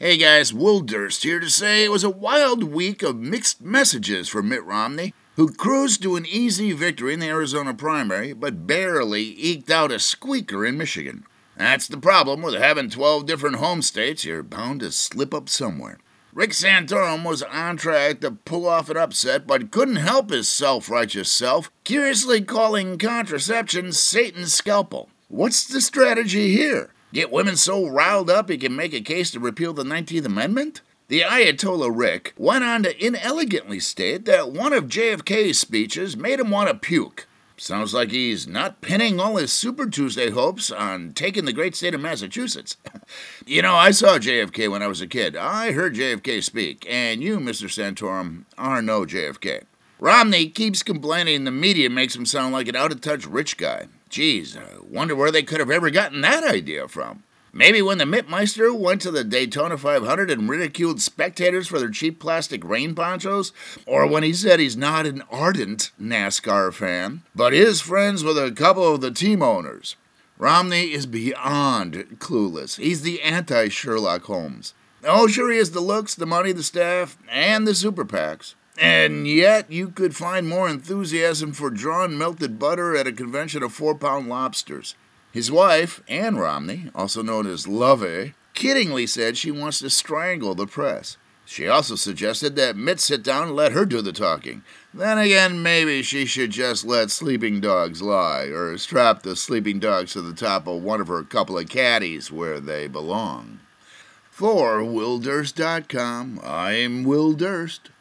Hey guys, Will Durst here to say it was a wild week of mixed messages for Mitt Romney, who cruised to an easy victory in the Arizona primary, but barely eked out a squeaker in Michigan. That's the problem with having 12 different home states. You're bound to slip up somewhere. Rick Santorum was on track to pull off an upset, but couldn't help his self-righteous self, curiously calling contraception Satan's scalpel. What's the strategy here? Get women so riled up he can make a case to repeal the 19th Amendment? The Ayatollah Rick went on to inelegantly state that one of JFK's speeches made him want to puke. Sounds like he's not pinning all his Super Tuesday hopes on taking the great state of Massachusetts. You know, I saw JFK when I was a kid. I heard JFK speak, and you, Mr. Santorum, are no JFK. Romney keeps complaining the media makes him sound like an out-of-touch rich guy. Geez, I wonder where they could have ever gotten that idea from. Maybe when the Mittmeister went to the Daytona 500 and ridiculed spectators for their cheap plastic rain ponchos, or when he said he's not an ardent NASCAR fan, but is friends with a couple of the team owners. Romney is beyond clueless. He's the anti-Sherlock Holmes. Oh, sure he has the looks, the money, the staff, and the super PACs. And yet you could find more enthusiasm for drawn melted butter at a convention of 4-pound lobsters. His wife, Ann Romney, also known as Lovey, kiddingly said she wants to strangle the press. She also suggested that Mitt sit down and let her do the talking. Then again, maybe she should just let sleeping dogs lie, or strap the sleeping dogs to the top of one of her couple of caddies where they belong. For WillDurst.com, I'm Will Durst.